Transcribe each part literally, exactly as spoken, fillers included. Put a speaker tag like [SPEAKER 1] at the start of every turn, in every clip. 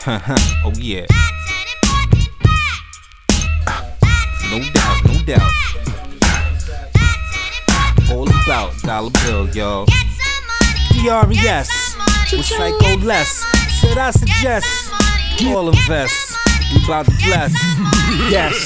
[SPEAKER 1] Oh yeah. No doubt, no doubt. All about dollar bill, yo. D R E S with Psycho Les. Said I suggest all invest. We about to bless.
[SPEAKER 2] Yes,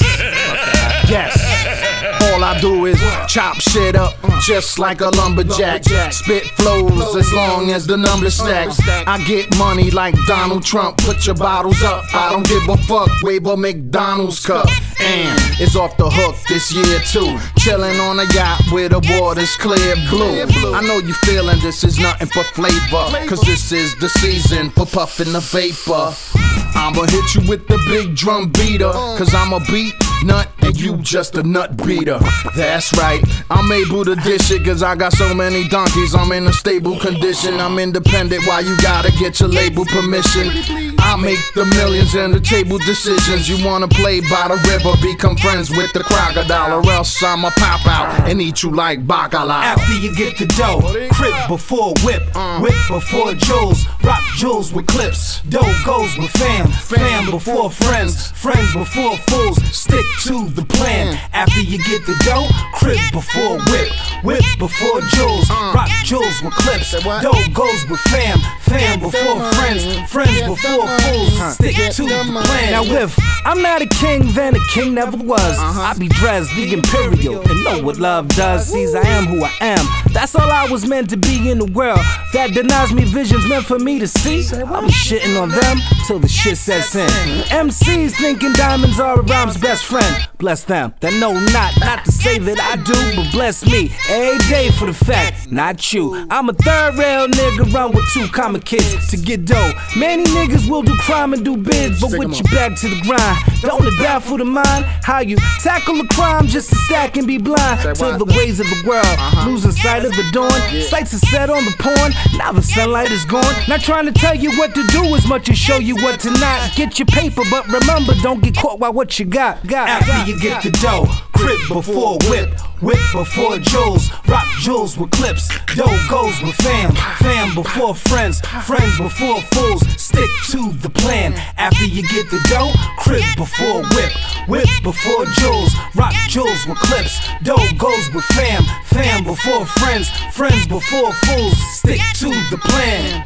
[SPEAKER 2] yes. All I do is chop shit up just like a lumberjack. Spit flows as long as the number stacks. I get money like Donald Trump. Put your bottles up. I don't give a fuck. Wave a McDonald's cup. And it's off the hook this year too. Chillin' on a yacht where the water's clear blue. I know you feelin' this is nothing but flavor, cause this is the season for puffin' the vapor. I'ma hit you with the big drum beater, cause I'm a beat nut and you just a nut beater. That's right, I'm able to dish it cause I got so many donkeys. I'm in a stable condition, I'm independent. Why you gotta get your label permission? I make the millions and the table decisions. You wanna play by the river, become friends with the crocodile, or else I'ma pop out and eat you like bacala.
[SPEAKER 1] After you get the dough, crib before whip, whip before jewels, rock jewels with clips. Dough goes with fam, fam before friends, friends before fools. Stick to the plan. After you get the dough, crib before whip, whip before jewels, rock jewels with clips. Dough goes with fam, fam before friends, friends before fools. Stick to the plan. Now if I'm not a king, then a king never was. I be dressed the imperial and know what love does. Sees I am who I am. That's all I was meant to be in the world. That denies me visions meant for me to see. I'll be shitting on them till the shit sets in. M Cs thinking diamonds are a rhyme's best friend. Bless them that know not, not to say that I do, but bless me every day for the fact, not you. I'm a third rail nigga, run with two common kids to get dough. Many niggas will do crime and do bids, but with your back to the grind. Don't it baffle the mind how you tackle a crime just to stack and be blind to the ways of the world, losing sight of the dawn. Sights are set on the porn, now the sunlight is gone. Not trying to tell you what to do as much as show you what to not. Get your paper, but remember, don't get caught by what you got. got After you get the dough, crib before whip, whip before jewels, rock jewels with clips. Dough goes with fam, fam before friends, friends before fools. Stick to the plan. After you get the dough, crib before whip, whip before jewels, rock jewels with clips. Dough goes with fam, fam before friends, friends before fools. Stick to the plan.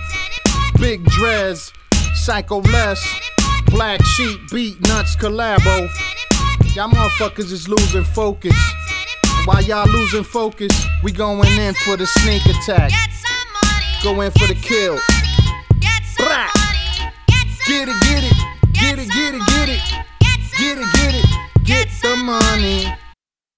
[SPEAKER 2] Big Drez, Psycho Les, Black Sheep, Beat Nuts collabo. Y'all motherfuckers is losing focus. While y'all losing focus, we going in for the sneak attack. Go in for the kill. Blah. Get it, get it, get it, get it, get it, get it, get it, get the money.